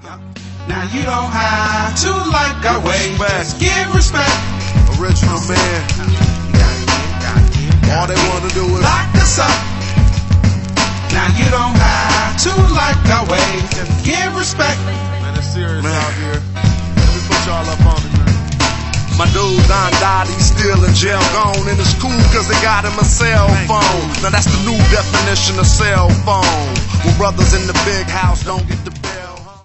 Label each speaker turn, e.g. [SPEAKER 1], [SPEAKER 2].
[SPEAKER 1] Now you don't have to like our way, just give respect.
[SPEAKER 2] Original man. All they wanna do is
[SPEAKER 1] lock us up. Now you don't have to like our way, just give respect.
[SPEAKER 2] Man, it's serious out here. Let me put y'all up on it, man. My dude Don died, he's still in jail, gone. And it's cool cause they got him a cell phone. Now that's the new definition of cell phone. When brothers in the big house don't get the bell.